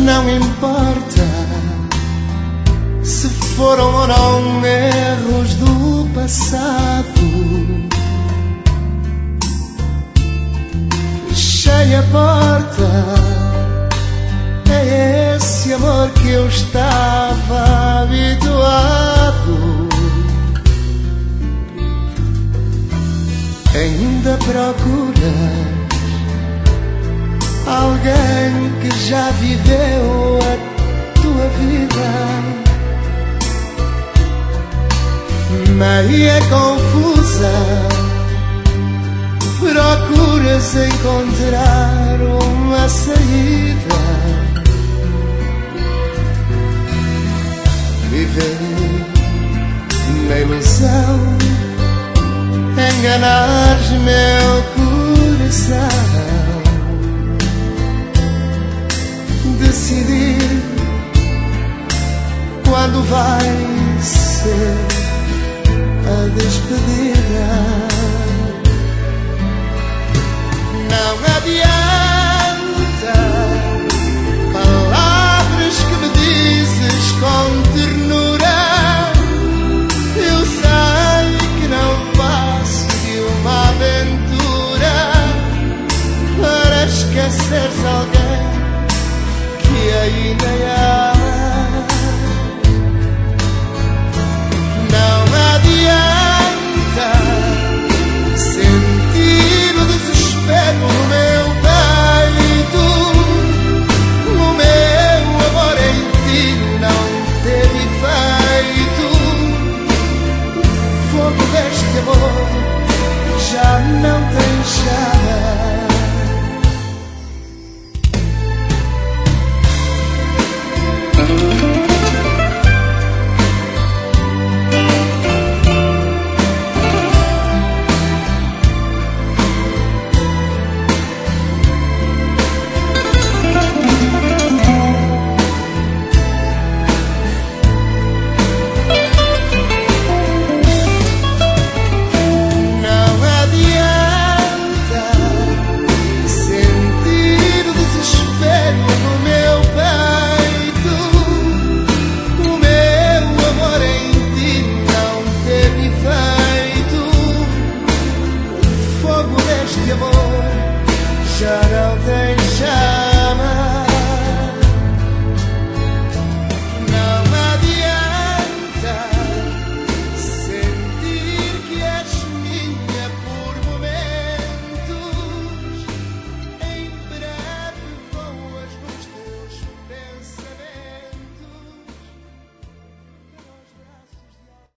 não importa se foram ou não erros do passado. Fechei a porta, é esse amor que eu estava habituado. Ainda procuras alguém que já viveu a tua vida, meia confusa, procuras encontrar uma saída. Viver na ilusão, enganares meu coração. Decidir quando vai ser a despedida. Não adianta palavras que me dizes com ternura. Eu sei que não passo de uma aventura para esqueceres alguém que ainda há. Não adianta sentir o desespero no meu peito. O meu amor em ti não teve efeito. O fogo deste amor já não tem chão.